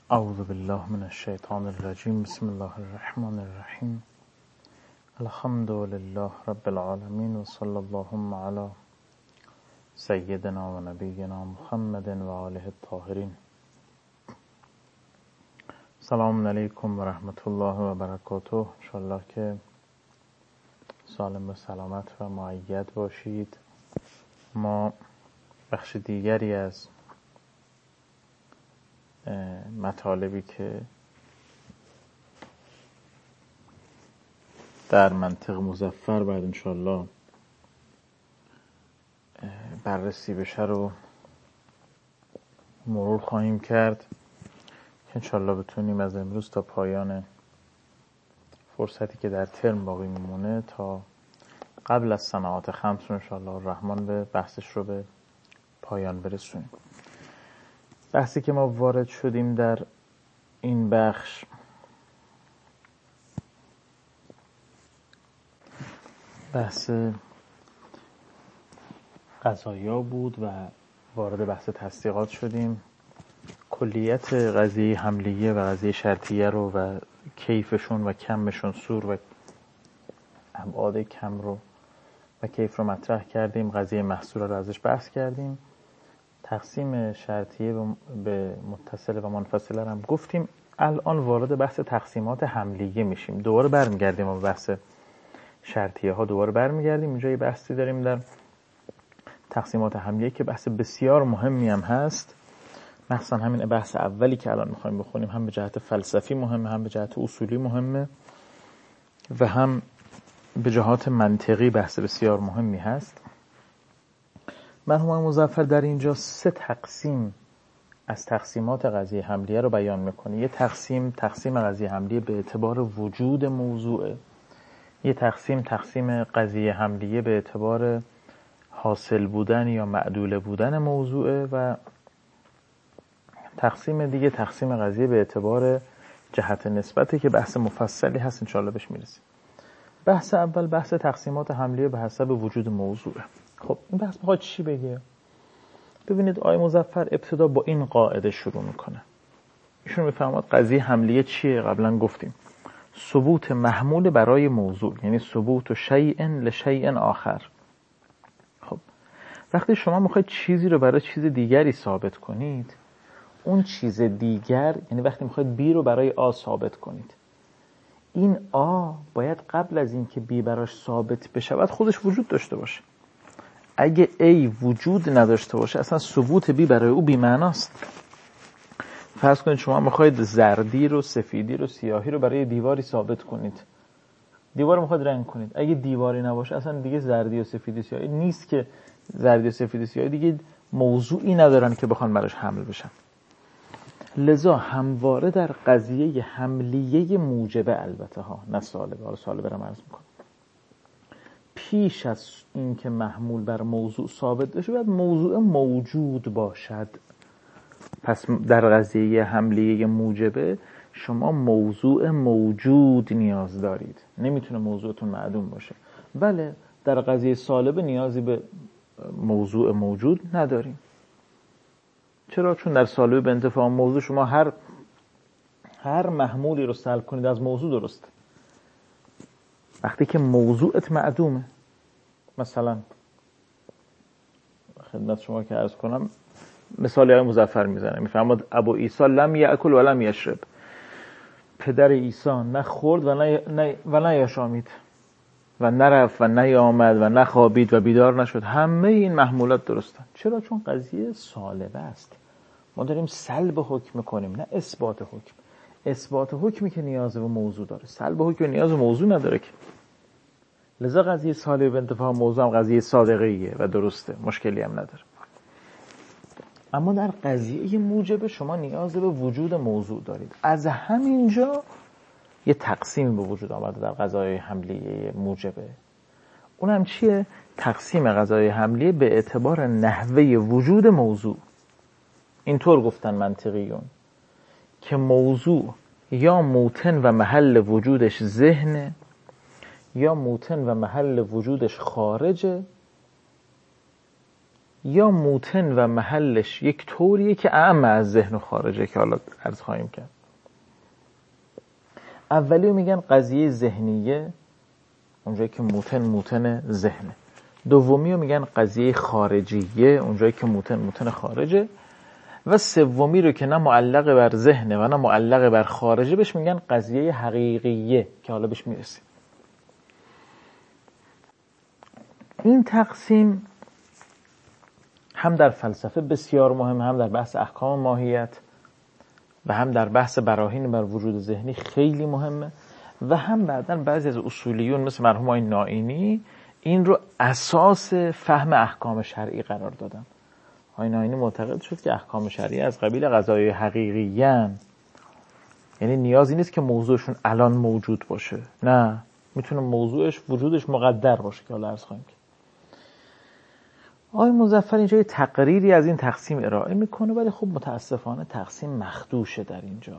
اعوذ بالله من الشیطان الرجیم. بسم الله الرحمن الرحیم. الحمد لله رب العالمین و صلی اللهم علی سیدنا و نبینا محمد و آله الطاهرین. سلام علیکم و رحمت الله و برکاته. انشاءالله که سالم و سلامت و مؤید باشید. ما بخش دیگری از مطالبی که در منطق مظفر بعد انشاءالله بررسی بشه رو مرور خواهیم کرد که انشاءالله بتونیم از امروز تا پایان فرصتی که در ترم باقی میمونه تا قبل از صناعات خمس رو انشاءالله الرحمن به بحثش رو به پایان برسونیم. بحثی که ما وارد شدیم در این بخش بحث قضایا بود و وارد بحث تصدیقات شدیم. کلیت قضیه حملیه و قضیه شرطیه رو و کیفشون و کمشون، سور و ابعاد کم رو و کیف رو مطرح کردیم. قضیه محصول رو ازش بحث کردیم. تقسیم شرطیه به متصل و منفصله هم گفتیم. الان وارد بحث تقسیمات حملیه میشیم. دوباره برمیگردیم و بحث شرطیه ها دوباره برمیگردیم. اینجا یه بحثی داریم در تقسیمات حملیه که بحث بسیار مهمی هم هست. مثلا همین بحث اولی که الان میخوایم بخونیم هم به جهت فلسفی مهمه، هم به جهت اصولی مهمه و هم به جهات منطقی بحث بسیار مهمی هست. مرحوم مظفر در اینجا 3 تقسیم از تقسیمات قضیه حملیه رو بیان میکنه. یه تقسیم قضیه حملیه به اعتبار وجود موضوعه. یه تقسیم قضیه حملیه به اعتبار حاصل بودن یا معدول بودن موضوعه و تقسیم دیگه تقسیم قضیه به اعتبار جهت نسبته که بحث مفصلی هست، انشاءالله بهش میرسیم. بحث اول بحث تقسیمات حملیه به حسب وجود موضوعه. خب این بحث میخواد چی بگه؟ ببینید آقای مظفر ابتدا با این قاعده شروع میکنه. ایشون میفهمد قضیه حملیه چیه؟ قبلا گفتیم ثبوت محمول برای موضوع، یعنی ثبوت شیء لشیء آخر. خب وقتی شما میخواید چیزی رو برای چیز دیگری ثابت کنید، اون چیز دیگر، یعنی وقتی میخواید بی رو برای آ ثابت کنید، این آ باید قبل از این که بی براش ثابت بشود خودش وجود داشته باشه. اگه ای وجود نداشته باشه اصلا ثبوت بی برای او بی معناست. فرض کنید شما میخواید زردی رو، سفیدی رو، سیاهی رو برای دیواری ثابت کنید. دیوار رو میخواید رنگ کنید. اگه دیواری نباشه اصلا دیگه زردی و سفیدی سیاهی نیست، که زردی و سفیدی سیاهی دیگه موضوعی ندارن که بخوان براش حمل بشن. لذا همواره در قضیه حملیه موجبه، البته ها نه سالبه، حالا سالبه رو عرض میکنم، پیش از این که محمول بر موضوع ثابت بشه باید موضوع موجود باشد. پس در قضیه حملیه موجبه شما موضوع موجود نیاز دارید، نمیتونه موضوعتون معدوم باشه. بله در قضیه سالبه نیازی به موضوع موجود نداریم. چرا؟ چون در سالبه به انتفاع موضوع شما هر محمولی رو سلب کنید از موضوع درست. وقتی که موضوعت معدومه، مثلا خدمت شما که عرض کنم مثالی های مظفر میزنه، میفهمد ابو عیسی لم یأکل و لم یشرب، پدر عیسی نه خورد و نه یاشامید و نرفت و نیامد و نخوابید و بیدار نشد. همه این محمولات درستن. چرا؟ چون قضیه سالبه است. ما داریم سلب حکم میکنیم نه اثبات حکم. اثبات حکمی که نیاز به موضوع داره، سلب حکم نیاز به موضوع نداره که. لذا قضیه سالبه به انتفاع موضوع هم قضیه صادقیه و درسته، مشکلی هم نداره. اما در قضیه موجبه شما نیاز به وجود موضوع دارید. از همینجا یه تقسیم به وجود آمده در قضایای حملیه موجبه. اونم چیه؟ تقسیم قضایای حملیه به اعتبار نحوه وجود موضوع. اینطور گفتن منطقیون که موضوع یا موطن و محل وجودش ذهنه، یا موطن و محل وجودش خارجه، یا موتن و محلش یک طوریه که اعم از ذهن و خارجه که حالا عرض خواهیم کرد. اولیو میگن قضیه ذهنیه، اونجایی که موتن ذهنه. دومیو میگن قضیه خارجیه، اونجایی که موتن خارجه. و سومی رو که نه معلق بر ذهنه و نه معلق بر خارجه بهش میگن قضیه حقیقیه که حالا بهش میرسیم. این تقسیم هم در فلسفه بسیار مهم، هم در بحث احکام ماهیت و هم در بحث براهین بر وجود ذهنی خیلی مهمه و هم بعداً بعضی از اصولیون مثل مرحوم آقای نائینی این رو اساس فهم احکام شرعی قرار دادن. آقای نائینی معتقد شد که احکام شرعی از قبیل قضایای حقیقی‌اند، یعنی نیازی نیست که موضوعشون الان موجود باشه، نه، میتونه موضوعش وجودش مقدر باشه که حالا عرض خواهیم کرد. آقای مظفر اینجا یه تقریری از این تقسیم ارائه میکنه، ولی خب متاسفانه تقسیم مخدوشه در اینجا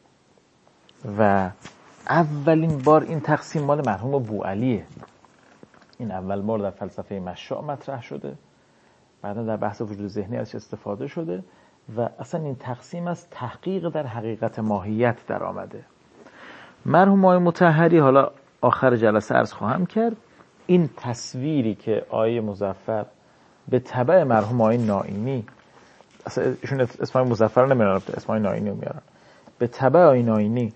و اولین بار این تقسیم مال مرحوم بوعلیه. این اول بار در فلسفه مشاع مطرح شده، بعدا در بحث وجود ذهنی ازش استفاده شده و اصلا این تقسیم از تحقیق در حقیقت ماهیت در آمده. مرحوم آقای مطهری حالا آخر جلسه عرض خواهم کرد این تصویری که آقای مظفر به تبع مرحوم آقای نائینی، اصلا ایشون اسم آقای مظفر نمیارن، اسم آقای نائینی رو میارن، به تبع آقای نائینی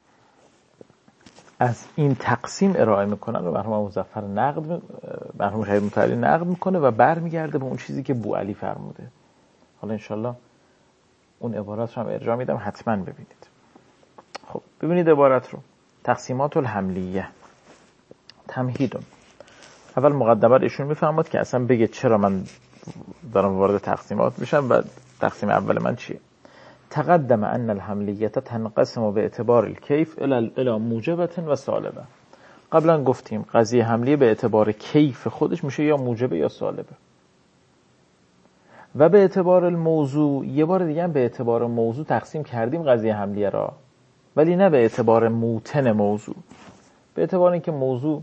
از این تقسیم ارائه میکنن و مرحوم مظفر مرحوم شهید مطهری نقد میکنه و برمیگرده به اون چیزی که بوعلی فرموده. حالا انشالله اون عبارت رو هم ارجاع میدم، حتما ببینید. خب ببینید عبارت رو. تقسیمات الحملیه تمهیدون. اول مقدمه ایشون میفهمد که اصلا بگه چرا من دارم وارد تقسیمات میشم و تقسیم اول من چیه. تقدم ان الحملیه تنقسم به اعتبار الکیف الی موجبه و سالبه. قبلا گفتیم قضیه حملیه به اعتبار کیف خودش میشه یا موجبه یا سالبه. و به اعتبار الموضوع، یه بار دیگه هم به اعتبار موضوع تقسیم کردیم قضیه حملیه را، ولی نه به اعتبار موتن موضوع. به اعتبار اینکه موضوع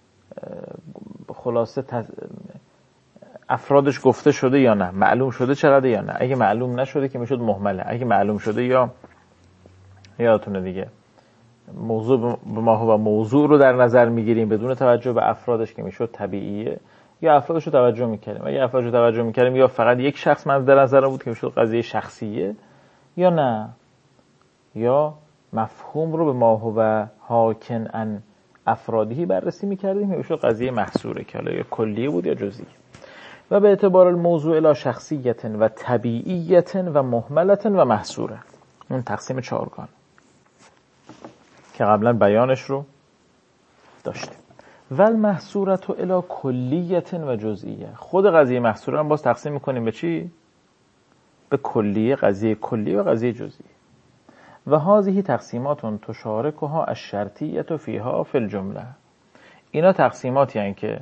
خلاصه افرادش گفته شده یا نه، معلوم شده چقدر یا نه. اگه معلوم نشده که میشد مهمله، اگه معلوم شده یا یادتونه دیگه موضوع به ما و موضوع رو در نظر میگیریم بدون توجه به افرادش که میشد طبیعیه، یا افرادش رو توجه میکردیم. اگه افرادش رو توجه میکردیم یا فقط یک شخص مد نظر بود که میشد قضیه شخصیه، یا نه، یا مفهوم رو به ما و حاکن ان افرادی بررسی میکردیم یا میشد قضیه محصوره که حالا یا کلیه بود یا جزئی. و به اعتبار الموضوع الی شخصیت و طبیعیت و مهملت و محصوره. اون تقسیم چهارگان که قبلا بیانش رو داشتیم. ول محصورت الی کلیت و جزئیه. خود قضیه محصوره هم باز تقسیم میکنیم به چی؟ به کلیه، قضیه کلیه و قضیه جزئیه. و هذه تقسیمات تشارکها الشرطیه فیها فی الجمله. اینا تقسیماتی هستند که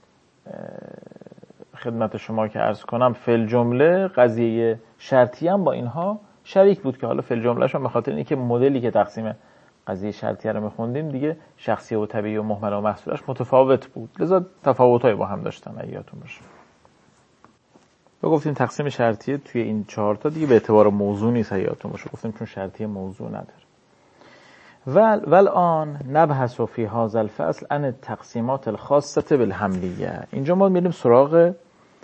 خدمت شما که عرض کنم فی الجمله قضیه شرطی هم با اینها شریک بود که حالا فی الجمله شون به خاطر اینکه مدلی که تقسیم قضیه شرطیه رو میخوندیم دیگه شخصی و طبیعی و مهمل و محصورش متفاوت بود، لذا تفاوت‌های با هم داشتن. یادتون باشه و گفتیم تقسیم شرطیه توی این 4 تا دیگه به اعتبار موضوع نیست، یادتون باشه گفتیم چون شرطیه موضوع نداره. والآن نبحث فی هذا الفصل عن التقسیمات الخاصه بالحملیه. اینجا ما میریم سراغ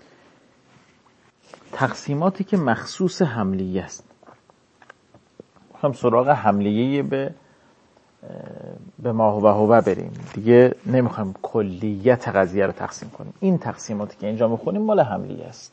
تقسیماتی که مخصوص حملیه است. هم سراغ حملیه به ما هو بریم دیگه، نمیخوایم کلیت قضیه رو تقسیم کنیم. این تقسیماتی که اینجا میخونیم مال حملیه است.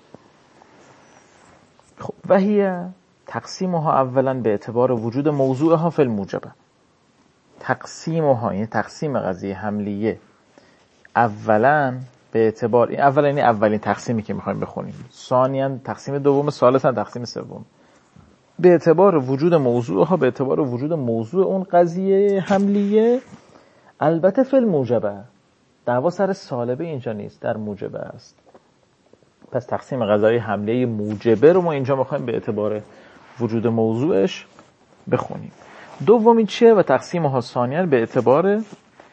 خب و هی تقسیمها اولا به اعتبار وجود موضوعها فی الموجبه. تقسیمها یعنی تقسیم قضیه حملیه اولا به اعتبار این اولا یعنی اولین تقسیمی که میخوایم بخونیم، ثانیاً تقسیم دوم، ثالثاً تقسیم سوم. به اعتبار وجود موضوعها، به اعتبار وجود موضوع اون قضیه حملیه، البته فی الموجبه. دعوا سر سالبه اینجا نیست، در موجبه است. پس تقسیم قضایای حملیه موجبه رو ما اینجا میخوایم به اعتبار وجود موضوعش بخونیم. دومین چیه؟ و تقسیمها ثانیاً به اعتبار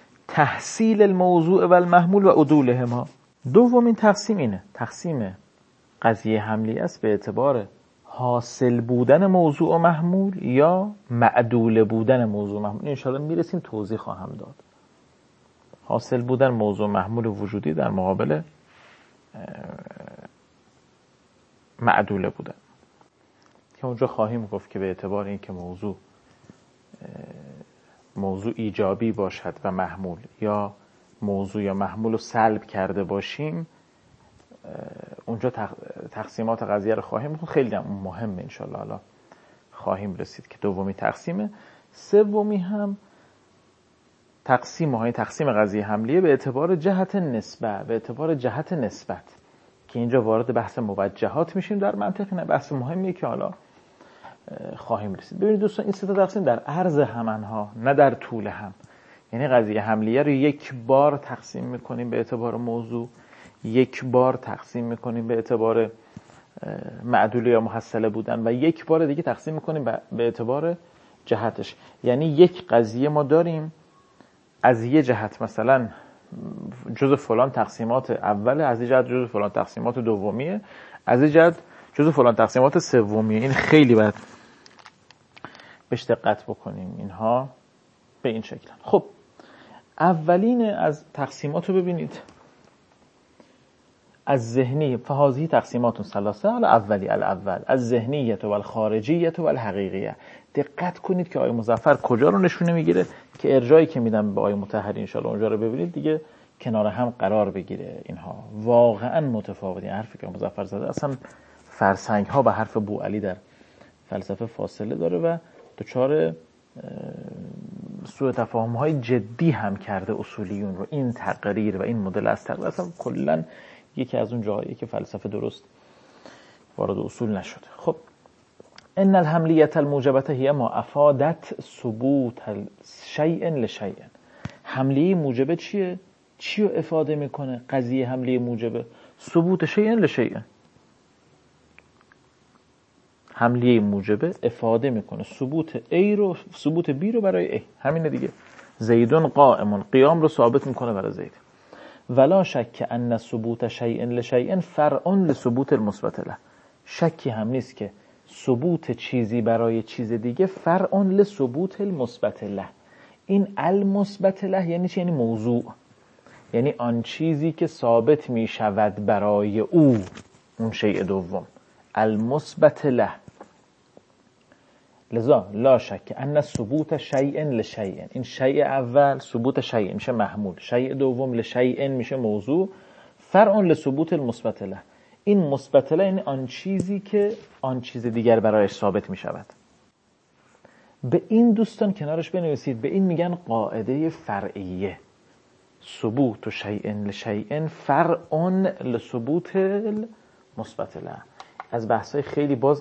تحصیل الموضوع و المحمول و عدولهما. دومین تقسیم اینه، تقسیم قضیه حملی است به اعتبار حاصل بودن موضوع و محمول یا معدول بودن موضوع و محمول. انشاءالله میرسیم توضیح خواهم داد. حاصل بودن موضوع محمول وجودی در مقابل معدول بودن که اونجا خواهیم گفت که به اعتبار اینکه موضوع ایجابی باشد و محمول یا موضوع یا محمول رو سلب کرده باشیم، اونجا تقسیمات قضیه رو خواهیم خود. خیلی مهمه انشالله حالا خواهیم رسید که دومی تقسیمه. سومی هم تقسیم قضیه حملیه به اعتبار جهت نسبت که اینجا وارد بحث موجهات میشیم در منطق. نه بحث مهمیه که حالا خواهیم رسید. ببینید دوستان، این سه تا تقسیم در عرض همنها نه در طول هم. یعنی قضیه حملیه رو یک بار تقسیم میکنیم به اعتبار موضوع، یک بار تقسیم میکنیم به اعتبار معدوله یا محصله بودن و یک بار دیگه تقسیم میکنیم به اعتبار جهتش. یعنی یک قضیه ما داریم از یه جهت مثلا جزء فلان تقسیمات اوله، از یه جهت جزء فلان تقسیمات دومیه، از یه جهت جزء فلان تقسیمات سومیه. این خیلی باید بهش دقت بکنیم. اینها به این شکل. خب اولین از تقسیمات رو ببینید. از ذهنی فهذه تقسیمات ثلاثه. الاول از ذهنیت و الخارجیت و الحقیقیه. دقت کنید که آقای مظفر کجا رو نشونه میگیره که ارجایی که میدم به آقای مطهری ان شاءالله اونجا رو ببینید دیگه کنار هم قرار بگیره. اینها واقعا متفاوتین. حرفی که مظفر زده اصلا فرسنگ ها به حرف بوعلی در فلسفه فاصله داره و دچار سوء تفاهم های جدی هم کرده اصولیون رو. این تقریر و این مدل از تقریر اصلا کلا یکی از اون جاهایی که فلسفه درست وارد اصول نشده. خب ان الحملیت الموجبه هی ما افادت ثبوت شیء لشیء. حملیه موجبه چیه؟ چی رو افاده میکنه؟ قضیه حملیه موجبه ثبوت شیء لشیء. حملیه موجبه افاده میکنه ثبوت B رو برای A. همینه دیگه. زیدون قائم، قیام رو ثابت میکنه برای زید. ولا شک ان ثبوت شیء لشیء فرع لثبوت المثبت له. شکی هم نیست که ثبوت چیزی برای چیز دیگه فرع لثبوت المثبت له. این المثبت له یعنی چی؟ یعنی موضوع، یعنی آن چیزی که ثابت می شود برای او، اون شیء دوم المثبت له. لذا لا شک ان ثبوت شیء لشیء. این شیء اول ثبوت شیء میشه محمول، شیء دوم لشیء میشه موضوع، فرع لثبوت المثبت له. این مثبت له یعنی آن چیزی که آن چیز دیگر برایش ثابت می شود. به این دوستان کنارش بنویسید، به این میگن قاعده فرعیه. ثبوت شیء لشیء فرع لثبوت المثبت له. از بحث‌های خیلی باز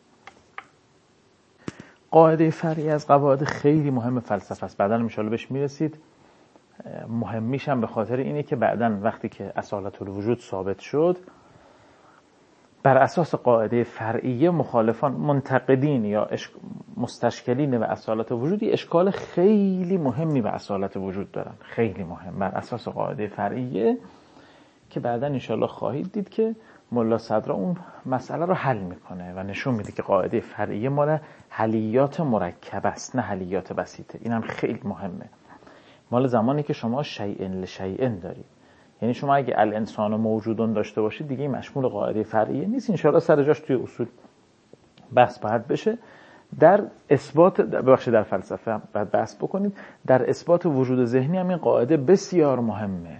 قاعده فرعی از قواعد خیلی مهم فلسفه است. بعداً ان شاءالله بهش میرسید. مهمیش هم به خاطر اینه که بعداً وقتی که اصالت الوجود ثابت شد، بر اساس قاعده فرعیه مخالفان منتقدین یا مستشکلین به اصالت وجودی اشکال خیلی مهمی به اصالت وجود دارن. خیلی مهم بر اساس قاعده فرعیه که بعداً ان شاءالله خواهید دید که ملا صدرا اون مسئله رو حل میکنه و نشون میده که قاعده فرعیه مال حلیات مرکب است نه حلیات بسیطه. اینم خیلی مهمه. مال زمانی که شما شیء لشیء دارید. یعنی شما اگه الانسان موجودون داشته باشید دیگه مشمول قاعده فرعیه نیست. ان شاءالله سر جاش توی اصول بحث باید بشه. در اثبات در فلسفه باید بحث بکنید. در اثبات وجود ذهنی هم این قاعده بسیار مهمه.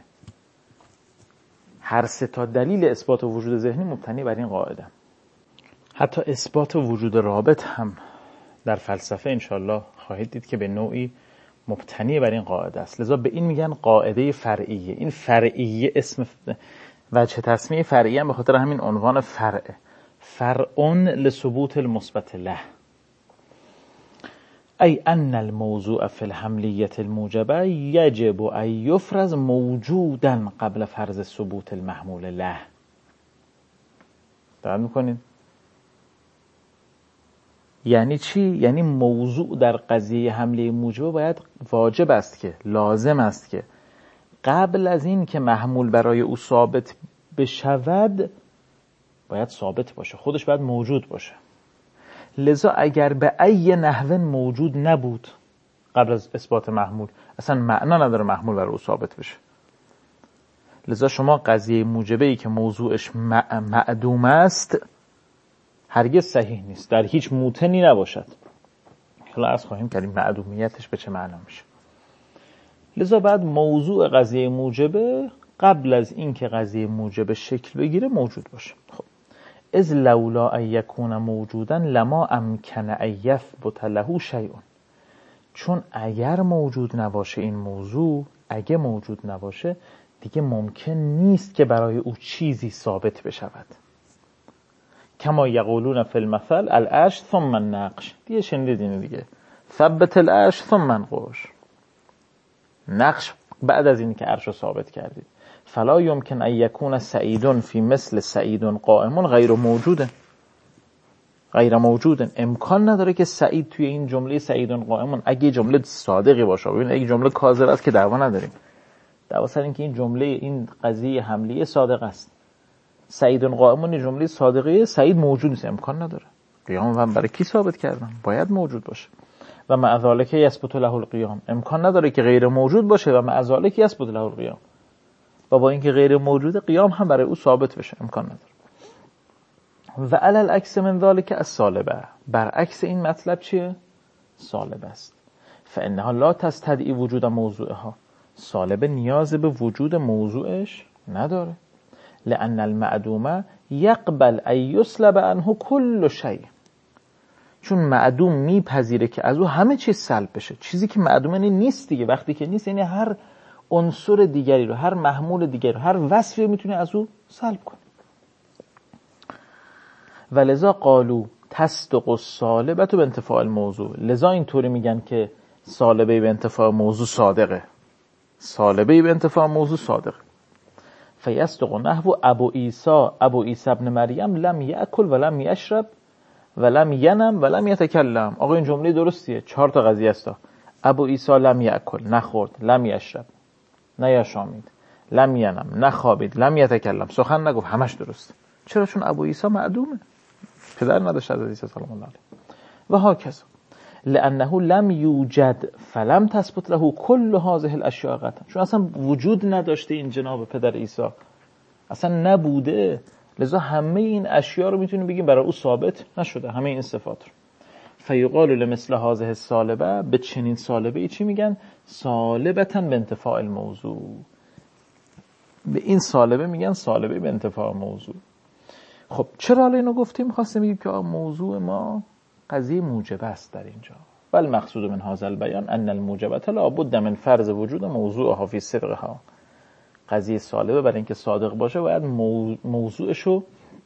هر سه تا دلیل اثبات وجود ذهنی مبتنی بر این قاعده. حتی اثبات وجود رابط هم در فلسفه انشالله خواهید دید که به نوعی مبتنی بر این قاعده است. لذا به این میگن قاعده فرعیه. این فرعیه اسم وجه تسمیه فرعیه هم به خاطر همین عنوان فرعه. فرع لثبوت المثبت له. ای ان الموضوع فی الحملیه الموجبه یجب ان یفرض موجودا قبل فرض ثبوت المحمول له. دقت میکنید؟ یعنی چی؟ یعنی موضوع در قضیه حمله موجبه باید واجب است که لازم است که قبل از این که محمول برای او ثابت بشود باید ثابت باشه، خودش باید موجود باشه. لذا اگر به ای نحو موجود نبود قبل از اثبات محمول، اصلا معنا نداره محمول برای او ثابت بشه. لذا شما قضیه موجبه‌ای که موضوعش معدوم است هرگز صحیح نیست، در هیچ موتنی نباشد. حالا عرض خواهیم کردیم معدومیتش به چه معنا میشه. لذا بعد موضوع قضیه موجبه قبل از اینکه قضیه موجبه شکل بگیره موجود باشه. خب از لولا ان یکون موجودا لما امکن ان یثبت له شیء، چون اگر موجود نباشه این موضوع، اگه موجود نباشه دیگه ممکن نیست که برای او چیزی ثابت بشود. کما یقولون فی المثل العرش ثم النقش، دیگه شنیدین دیگه، ثبت العرش ثم انقش، نقش بعد از این که عرش رو ثابت کردید. فلا یمکن ان یکون سعید فی مثل سعید قائم غیر موجود، امکان نداره که سعید توی این جمله سعید قائم، اگه جمله صادقی باشه، ببین اگه جمله کاذب است که دعوا نداریم، دعوا سر این که این جمله، این قضیه حملیه صادق است. سعید قائم جمله صادقه، سعید موجود نیست، امکان نداره. قیام برای کی ثابت کردن؟ باید موجود باشه. و مع ذلک یثبت له القیام، امکان نداره که غیر موجود باشه و مع ذلک یثبت له القیام، و با اینکه غیر موجوده قیام هم برای او ثابت بشه، امکان نداره. و علی العکس من ذلک السالبه، برعکس این مطلب چیه؟ سالبه است. فانها لا تستدعی وجود موضوعها، سالبه نیاز به وجود موضوعش نداره. لأن المعدومه یقبل ان یسلب عنه کل شیء، چون معدوم میپذیره که از او همه چیز سلب بشه. چیزی که معدومه نیست دیگه، وقتی که نیست یعنی هر عنصر دیگری رو، هر محمول دیگری رو، هر وصفی رو میتونه از او سلب کنه. ولذا قالوا تصدق السالبه به انتفاع الموضوع، لذا اینطوری میگن که سالبه به انتفاع موضوع صادقه، سالبه به انتفاع موضوع صادقه. فیصدق نحو ابو عیسی ابن مریم لم یأکل ولم یشرب ولم ینم ولم یتکلم. آقا این جمله درستیه، 4 تا قضیه است. ابو عیسی لم یأکل، نخورد، لم یشرب، نیاشامید، لم ینم، نخوابید، لم یتکلم، سخن نگفت، همش درست. چرا؟ چون ابو عیسی معدومه، پدر نداشت از عیسی سلام الله علیه. و هاکذا لانه لم یوجد فلم تثبت له کل هذه الاشیاء قطعا، چون اصلا وجود نداشته این جناب پدر عیسی، اصلا نبوده، لذا همه این اشیاء رو میتونیم بگیم برای او ثابت نشده، همه این صفات رو. فیقال لمثل هذه السالبه، به چنین سالبه ای چی میگن؟ سالبتا به انتفاع الموضوع. به این سالبه میگن سالبه به انتفاع موضوع. خب چرا حالا اینو گفتیم؟ خواستیم بگیم که موضوع ما قضیه موجبه است در اینجا. بل مقصود من هذا البیان ان الموجبه لا بد من فرض وجود موضوعها فی صدقها. قضیه سالبه برای اینکه صادق باشه باید موضوعشو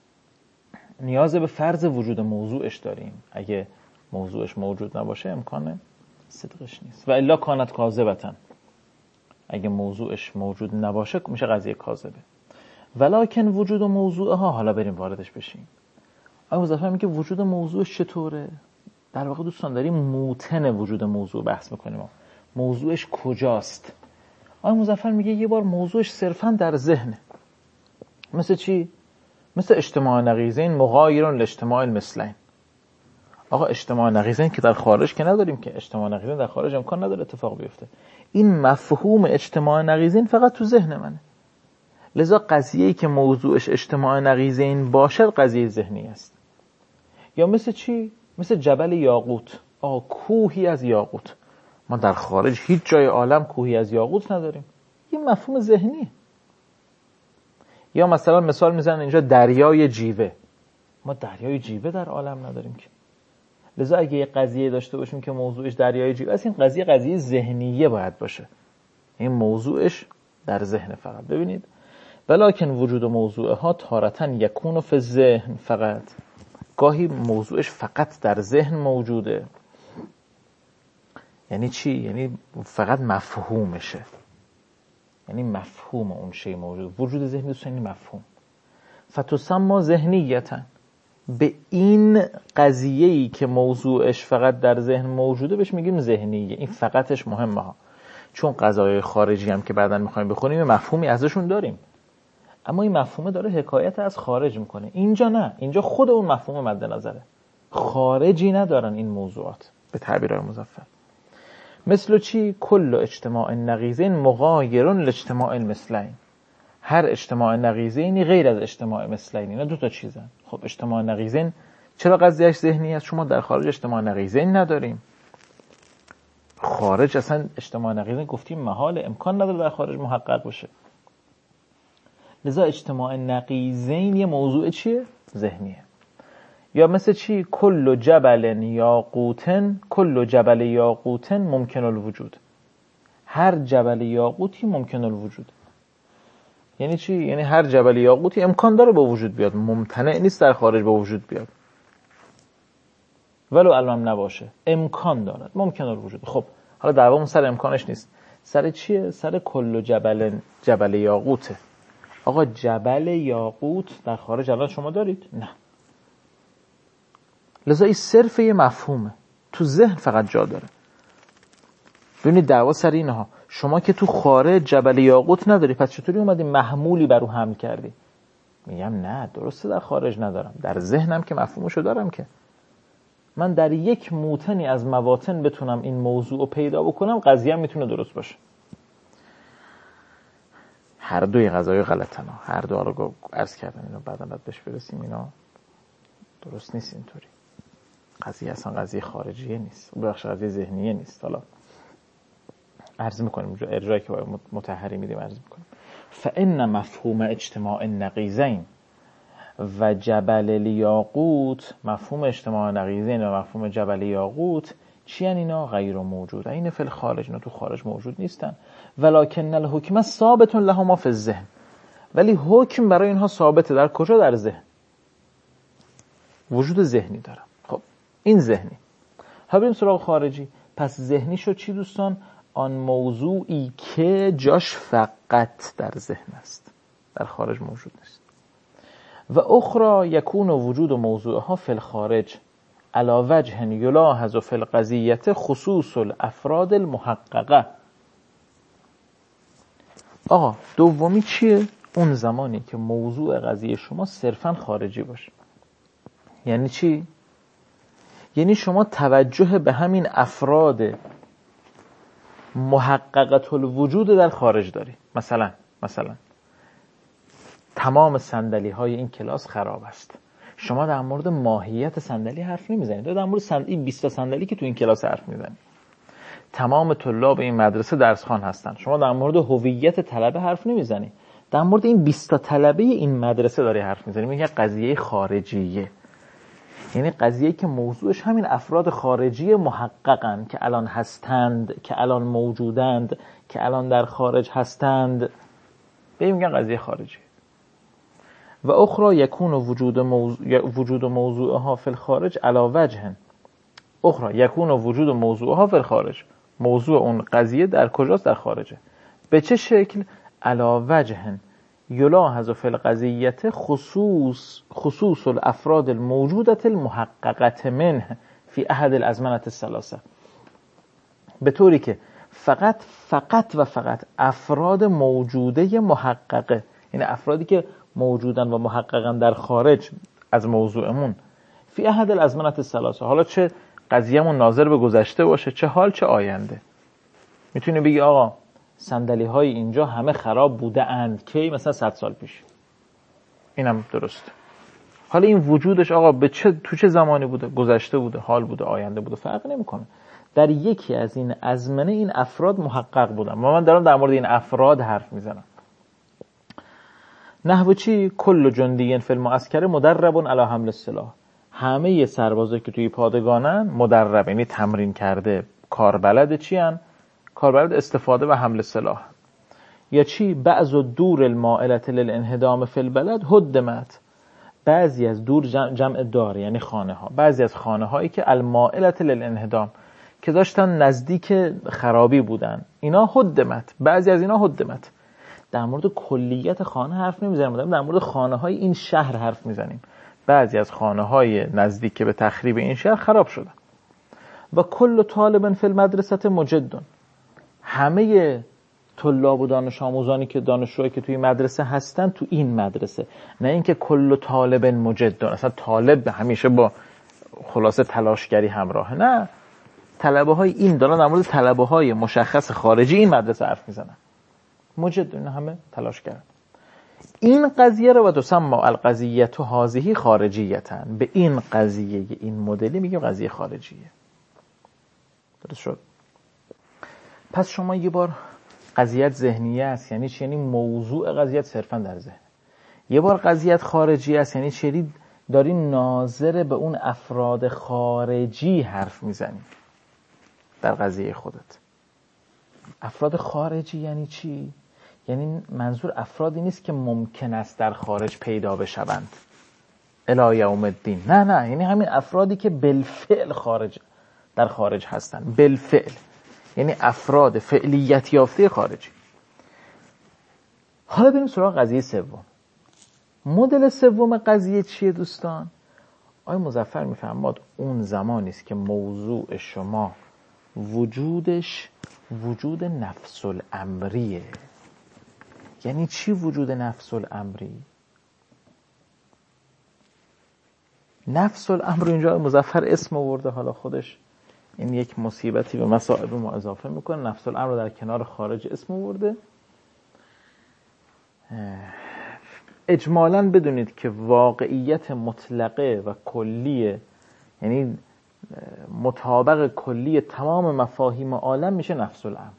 نیاز به فرض وجود موضوعش داریم. اگه موضوعش موجود نباشه امکان صدقش نیست. و الا کانت کاذبه، اگه موضوعش موجود نباشه میشه قضیه کاذبه. ولکن وجود موضوعها، حالا بریم واردش بشیم. آیا مظفر میگه وجود موضوعش چطوره؟ در واقع دوستان داریم موتن وجود موضوع بحث میکنیم. موضوعش کجاست؟ آیا مظفر میگه یه بار موضوعش صرفا در ذهنه. مثل چی؟ مثل اجتماع نقیضین مغایر لاجتماع المثلین. آقا اجتماع نقیضین که در خارج که نداریم، که اجتماع نقیضین در خارج امکان نداره اتفاق بیفته. این مفهوم اجتماع نقیضین فقط تو ذهن منه. لذا قضیه‌ای که موضوعش اجتماع نقیضین باشد قضیه ذهنی است. یا مثل چی؟ مثل جبل یاقوت، کوهی از یاقوت. ما در خارج هیچ جای عالم کوهی از یاقوت نداریم، یه مفهوم ذهنیه. یا مثلا مثال میزنن اینجا دریای جیوه، ما دریای جیوه در عالم نداریم که. لذا اگه یه قضیه داشته باشیم که موضوعش دریای جیوه است، این قضیه ذهنیه باید باشه، این موضوعش در ذهن فقط. ببینید ولکن وجود موضوعها تارةً یکون فی الذهن فقط، گاهی موضوعش فقط در ذهن موجوده. یعنی چی؟ یعنی فقط مفهومشه، یعنی مفهوم اون شی موجود. وجود ذهنی دوستان یعنی مفهوم. فتسمى ذهنیتا، به این قضیه‌ای که موضوعش فقط در ذهن موجوده بهش میگیم ذهنیه. این فقطش مهمه ها، چون قضایای خارجی هم که بعداً میخوایم بخونیم مفهومی ازشون داریم، اما این مفهومه داره حکایت از خارج میکنه. اینجا نه، اینجا خود اون مفهوم مد نظره، خارجی ندارن این موضوعات به تعبیر مظفر. مثل چی؟ کل اجتماع نقیضین مغایر لاجتماع المثلین. هر اجتماع نقیضینی غیر از اجتماع مثلین. اینا دو تا چیزن. خب اجتماع نقیضین چرا قضیهش ذهنی است؟ شما در خارج اجتماع نقیضین نداریم. خارج اصلا اجتماع نقیضین گفتیم محال، امکان نداره در خارج محقق باشه. لذا اجتماع نقیضین یه موضوع چیه؟ ذهنیه. یا مثل چی؟ کل جبل یاقوتن ممکن الوجود. هر جبل یاقوتی ممکن الوجود. یعنی چی؟ یعنی هر جبل یاقوتی امکان داره به وجود بیاد، ممتنع نیست در خارج به وجود بیاد، ولو علم نباشه امکان دارد، ممکن الوجود. خب حالا دعوامون سر امکانش نیست، سر چیه؟ سر کل جبل یاقوته. آقا جبل یاقوت در خارج الان شما دارید؟ نه. لذا این صرف یه مفهومه، تو ذهن فقط جا داره. ببینید دعوا سر اینه ها، شما که تو خارج جبل یاقوت نداری، پس چطوری اومدی محمولی بر او حمل کردی؟ میگم نه، درسته در خارج ندارم، در ذهنم که مفهومشو دارم. که من در یک موطنی از مواطن بتونم این موضوع رو پیدا بکنم، قضیه هم میتونه درست باشه. هر دوی قضایا غلطن ها، هر دو رو عرض کردم، اینو بعدا باید بهش برسیم. اینا درست نیست اینطوری. قضیه اصلا قضیه خارجیه نیست، بخش قضیه ذهنیه نیست. حالا عرض میکنیم ارجایی که مطهری میدیم عرض میکنیم. فان مفهوم اجتماع النقیضین و جبل الیاقوت، مفهوم اجتماع نقیضین و مفهوم جبل یاقوت چی ان؟ اینا غیر موجود، این فی الخارج، اینا تو خارج موجود نیستن. ولکن الحکم ثابت لهما فی الذهن، ولی حکم برای اینها ثابته. در کجا؟ در ذهن. وجود ذهنی دارم. خب این ذهنی. حالا بریم سراغ خارجی. پس ذهنی شد چی دوستان؟ آن موضوعی که جاش فقط در ذهن است، در خارج موجود نیست. و اخرى یکون وجود موضوعها فی الخارج علی وجه یلاحظ فی القضیة خصوص الافراد المحققه. آقا دومی چیه؟ اون زمانی که موضوع قضیه شما صرفا خارجی باشه. یعنی چی؟ یعنی شما توجه به همین افراد محققت الوجود در خارج داری. مثلا تمام صندلی های این کلاس خراب است، شما در مورد ماهیت صندلی حرف نمیزنید، در مورد این 20 تا صندلی که تو این کلاس حرف میزنید. تمام طلاب این مدرسه درسخوان هستن، شما در مورد هویت طلبه حرف نمیزنید، در مورد این 20 تا طلبه این مدرسه داری حرف میزنی. میگه قضیه خارجیه، یعنی قضیه‌ای که موضوعش همین افراد خارجی محققن که الان هستند، که الان موجودند، که الان در خارج هستند، به میگن قضیه خارجی. و اخرى یکون وجود موضوعها فی الخارج علی وجه اخرى یکون وجود موضوعها فی الخارج، موضوع اون قضیه در کجاست؟ در خارجه. به چه شکل؟ علی وجه یلاحظ فی القضیة خصوص الافراد الموجودة المحققة منه فی احد الازمنة الثلاثه، به طوری که فقط افراد موجوده محققه، یعنی افرادی که موجودن و محققن در خارج از موضوعمون، فی احد الازمنة الثلاثه، حالا چه قضیه‌مون ناظر به گذشته باشه، چه حال چه آینده. میتونی بگی آقا صندلی های اینجا همه خراب بوده اند کی؟ مثلا 100 سال پیش. اینم درسته. حالا این وجودش آقا به تو چه زمانی بوده؟ گذشته بوده، حال بوده، آینده بوده، فرق نمیکنه. در یکی از این ازمنه این افراد محقق بودن و من دارم در مورد این افراد حرف میزنم. نحو چی؟ کل جندی فی المعسکر مدرب علی حمل السلاح، همه سربازایی که توی پادگانن مدرب، یعنی تمرین کرده، کاربلد چی ان؟ کاربلد استفاده و حمل سلاح. یا چی؟ بعض دور المائلة للانهدام فی البلد هدمت، بعضی از دور جمع دار یعنی خانه ها، بعضی از خانه هایی که المائلة للانهدام که داشتن نزدیک خرابی بودن، اینا هدمت، بعضی از اینا هدمت. در مورد کلیت خانه حرف نمیزنیم، در مورد خانه های این شهر حرف میزنیم. بعضی از خانه های نزدیک به تخریب این شهر خراب شدن. و کل طالب فی المدرسه مجد، همه طلاب و دانش آموزانی که دانشجویی که توی مدرسه هستن تو این مدرسه، نه اینکه کل طالب مجد، اصلا طالب همیشه با خلاصه تلاشگری همراهه، نه، طلبه های این دارن در مورد طلبه های مشخص خارجی این مدرسه حرف میزنن، مجد، این همه تلاش کردن. این قضیه رو تسمى القضیه هذه خارجیتاً، به این قضیه این مدلی میگیم قضیه خارجیه. درست شد؟ پس شما یه بار قضیت ذهنیه است یعنی چی؟ یعنی موضوع قضیت صرفا در ذهن. یه بار قضیت خارجی است یعنی چی؟ داری ناظر به اون افراد خارجی حرف میزنی در قضیه خودت. افراد خارجی یعنی چی؟ یعنی منظور افرادی نیست که ممکن است در خارج پیدا بشوند الی یوم الدین، نه، یعنی همین افرادی که بالفعل در خارج هستن، بالفعل، یعنی افراد فعلیت یافته خارجی. حالا بریم سراغ قضیه سوم. مدل سوم قضیه چیه دوستان؟ آقای مظفر میفرماد اون زمانی است که موضوع شما وجودش وجود نفس الامریه. یعنی چی وجود نفس الامری؟ نفس الامر اینجا مظفر اسم آورده، حالا خودش این یک مصیبتی به مصائب ما اضافه میکنه. نفس الامر رو در کنار خارج اسم آورده. اجمالاً بدونید که واقعیت مطلقه و کلیه، یعنی مطابق کلی تمام مفاهیم عالم میشه نفس الامر.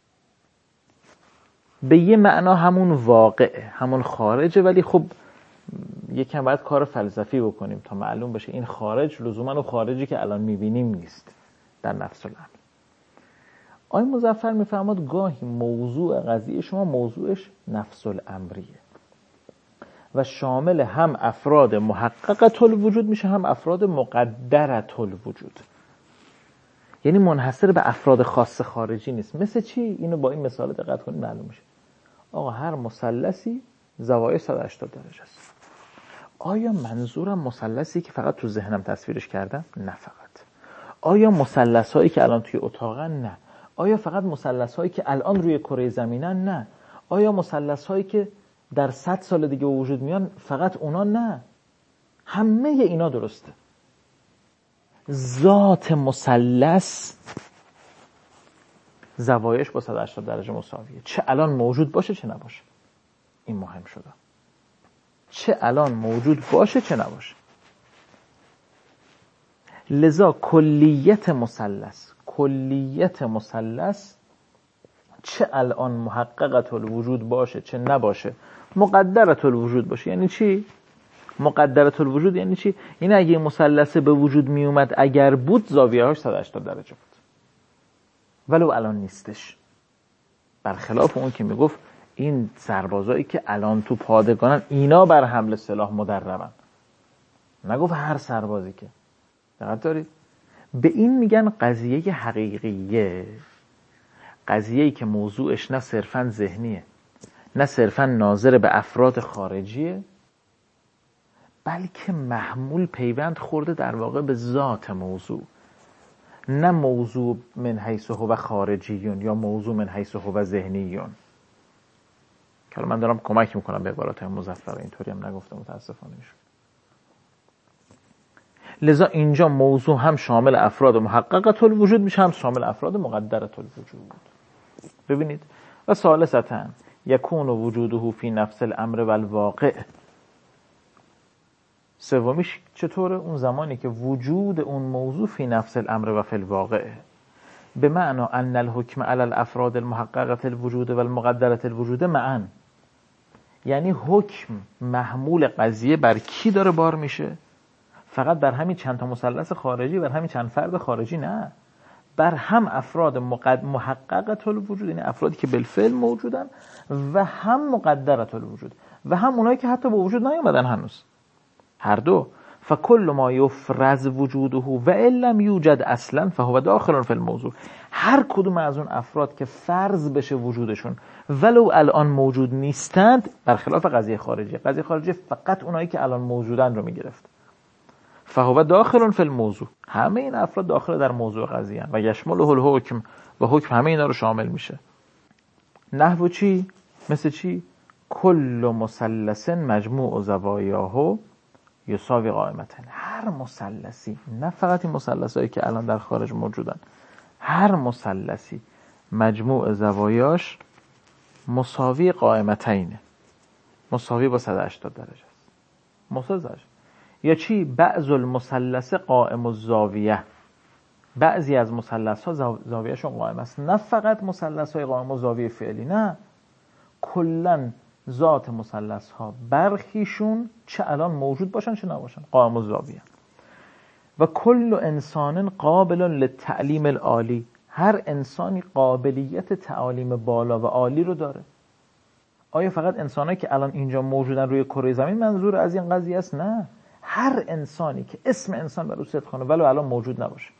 به یه معنا همون واقعه، همون خارجه، ولی خب یکم باید کار فلسفی بکنیم تا معلوم بشه این خارج لزوما اون خارجی که الان میبینیم نیست در نفس الامر. آقای مظفر میفرماد گاهی موضوع قضیه شما موضوعش نفس الامریه و شامل هم افراد محققة الوجود میشه هم افراد مقدرة الوجود، یعنی منحصر به افراد خاص خارجی نیست. مثل چی؟ اینو با این مثال دقت کنید معلوم میشه. آقا هر مثلثی زوایای 180 درجه است. آیا منظورم مثلثی که فقط تو ذهنم تصویرش کردم؟ نه فقط. آیا مثلثایی که الان توی اتاقن؟ نه. آیا فقط مثلثایی که الان روی کره زمینن؟ نه. آیا مثلثایی که در 100 سال دیگه وجود میان فقط اونا؟ نه. همه اینا درسته. ذات مثلث زوایاش با 180 درجه مساویه، چه الان موجود باشه چه نباشه. این مهم شده، چه الان موجود باشه چه نباشه. لذا کلیت مثلث چه الان محققة الوجود باشه چه نباشه، مقدرة الوجود باشه. یعنی چی؟ مقدرة الوجود یعنی چی؟ این اگه مثلث به وجود می اومد اگر بود زاویه‌هاش 180 درجه بود، ولو الان نیستش. برخلاف اون که میگفت این سربازایی که الان تو پادگانن اینا بر حمل سلاح مدربن، نگفت هر سربازی که. دقت دارید؟ به این میگن قضیه حقیقیه، قضیه‌ای که موضوعش نه صرفاً ذهنیه نه صرفاً ناظر به افراد خارجیه، بلکه محمول پیوند خورده در واقع به ذات موضوع، نه موضوع من حیث هو خارجیون یا موضوع من حیث هو ذهنیون. که من دارم کمک میکنم به عبارات مظفر، اینطوری هم نگفتم متاسفانه میشه. لذا اینجا موضوع هم شامل افراد محققة الوجود میشه هم شامل افراد مقدرة الوجود. ببینید و ثالثاً یکون وجوده فی نفس الامر و الواقع. سومیش چطوره؟ اون زمانی که وجود اون موضوع فی نفس الامر و فی الواقع، به معنا ان الحکم علی الافراد المحققة الوجود و المقدرة الوجود معا. یعنی حکم محمول قضیه بر کی داره بار میشه؟ فقط بر همین چند تا مثلث خارجی، بر همین چند فرد خارجی؟ نه، بر هم افراد محققة الوجود، یعنی افرادی که بالفعل موجودن، و هم مقدرة الوجود و هم اونایی که حتی به وجود نیامدن هنوز. هر دو. فکل ما یفرض وجوده و ان لم یوجد اصلا فهو داخل فی الموضوع. هر کدوم از اون افراد که فرض بشه وجودشون ولو الان موجود نیستند، برخلاف قضیه خارجی. قضیه خارجی فقط اونایی که الان موجودن رو میگرفت. فهو داخل فی الموضوع، همه این افراد داخل در موضوع قضیه و یشمله الحکم، و حکم همه اینا رو شامل میشه. نحو چی؟ مثل چی؟ کل مثلث مجموع زوایاه یساوی قائمتن. هر مثلثی، نه فقط این مثلثایی که الان در خارج موجودن، هر مثلثی مجموع زوایاش مساوی قائمتینه، مساوی با 180 درجه است. مساوی درجه. یا چی؟ بعض المثلث قائم الزاویه، بعضی از مثلث ها زاویهشون قائم است. نه فقط مثلث های قائم الزاویه فعلی، نه، کلن ذات مثلث ها برخیشون چه الان موجود باشن چه نباشن قائم الزاویه. و کل انسان قابل للتعلیم العالی، هر انسانی قابلیت تعالیم بالا و عالی رو داره. آیا فقط انسانایی که الان اینجا موجودن روی کره زمین منظور از این قضیه است؟ نه، هر انسانی که اسم انسان بر او صدق کنه ولو الان موجود نباشه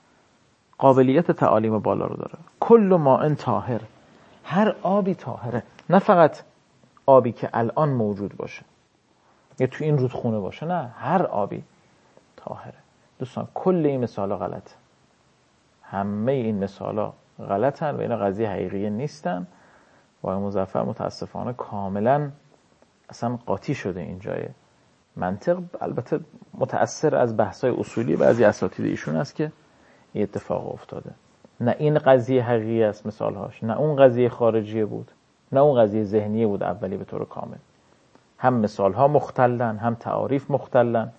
قابلیت تعالیم بالا رو داره. کل ماء طاهر، هر آبی طاهره، نه فقط آبی که الان موجود باشه یا تو این رودخونه باشه، نه، هر آبی طاهره. دوستان کل این مثالا غلطه، همه این مثالا غلطن و اینا قضیه حقیقی نیستن. و مظفر متاسفانه کاملا اصلا قاطی شده این جای منطق. البته متأثر از بحث‌های اصولی بعضی اساتید ایشون است که این اتفاق افتاده. نه این قضیه حقیقی است مثالهاش، نه اون قضیه خارجیه بود، نه اون قضیه ذهنیه بود اولی به طور کامل. هم مثالها مختلن، هم تعاریف مختلن.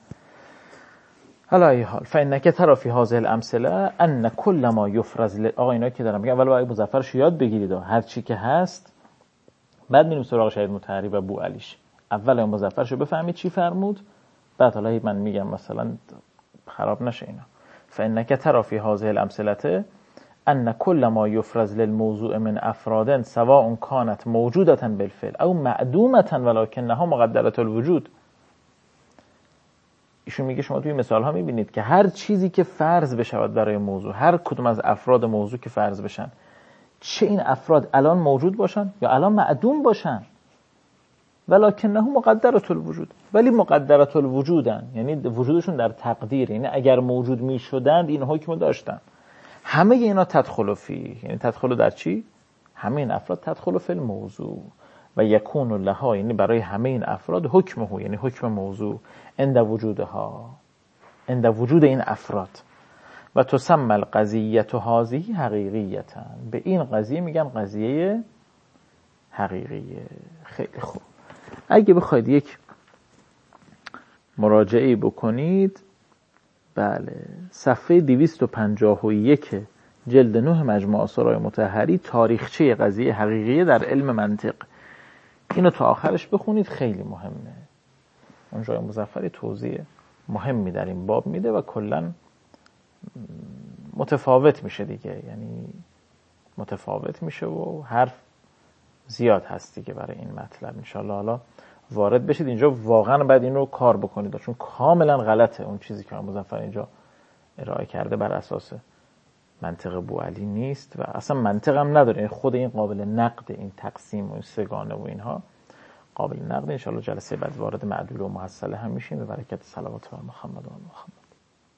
حالا ای حال فانک ترى فی هذه الامثله ان کل ما یفرض آقا اینا که دارم میگم اول باید مظفرش یاد بگیرید هر چی که هست، بعد میریم سراغ شهید مطهری و بو علیش. اول مظفرشو بفهمید چی فرمود، بعد حالا من میگم مثلا خراب نشه اینا. فانک ترى فی هذه الامثله ان کل ما یفرض للموضوع من افراد سواء كانت موجوده بالفعل او معدومه ولكنها مقدره الوجود. ایشون میگه شما توی مثال ها میبینید که هر چیزی که فرض بشود برای موضوع، هر کدوم از افراد موضوع که فرض بشن، چه این افراد الان موجود باشن یا الان معدوم باشن، ولکنه مقدره الوجود، ولی مقدره الوجودن، یعنی وجودشون در تقدیر، یعنی اگر موجود میشدند این حکم داشتن. همه اینا تدخل فی، یعنی تدخل در چی؟ همه این افراد تدخل فی الموضوع و یکون لها، یعنی برای همه این افراد حکمه، یعنی حکم موضوع عند وجودها، عند وجود این افراد. و تسمى القضیه هذه حقیقیه، به این قضیه میگن قضیه حقیقیه. خیلی خوب. اگه بخواید یک مراجعه بکنید، بله، صفحه 251 جلد 9 مجموع آثار مطهری، تاریخچه قضیه حقیقیه در علم منطق، اینو تا آخرش بخونید، خیلی مهمه. اونجای مظفری توضیح مهمی در این باب میده و کلا متفاوت میشه دیگه، یعنی متفاوت میشه و حرف زیاد هست دیگه برای این مطلب. انشالله حالا وارد بشید اینجا، واقعا باید این رو کار بکنید، چون کاملا غلطه اون چیزی که مظفر اینجا ارائه کرده، بر اساس منطق بوعلی نیست و اصلا منطق هم نداره. خود این قابل نقد، این تقسیم و این سگانه و اینها قابل نقد. انشالله جلسه بعد وارد معدول و محصله هم میشیم به برکت صلوات بر محمد و محمد.